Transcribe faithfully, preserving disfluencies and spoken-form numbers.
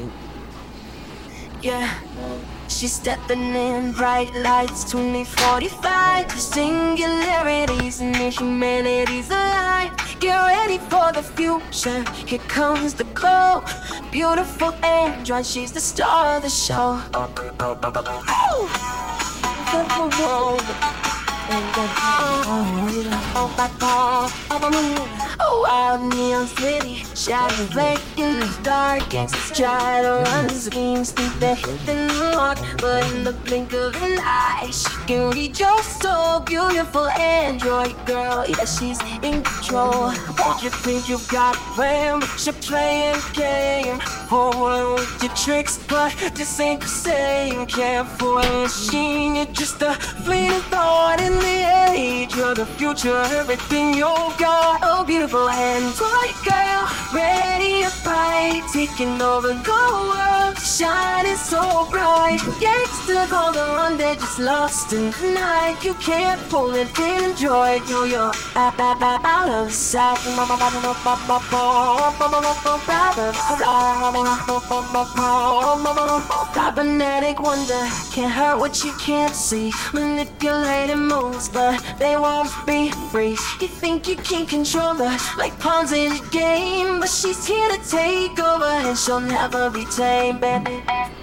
Yeah, she's stepping in bright lights, twenty forty-five. The singularities and the humanity's alive. Get ready for the future. Here comes the glow. Beautiful android, she's the star of the show. Oh, wild neon city, shadow lake in the dark. Gangsters try to run schemes, think they're hitting the mark, but in the blink of an eye, she can read your soul. Beautiful android girl, yeah, she's in control. You think you've got plan, but you're playing game. Forward with your tricks, but this ain't the same. Can't fool a machine, you're just a fleeting thought in the age of the future. Everything you've got, oh beautiful android girl, ready to fight, taking over the world, shining so bright. Gangsta call the run, they're just lost in the night. You can't pull it, android, yo yo, out, out, out, out of sight. Cybernetic wonder can't hurt what you can't see. Manipulating moves, but they won't be free. You think you can control her like pawns in a game, but she's here to take over and she'll never be tamed.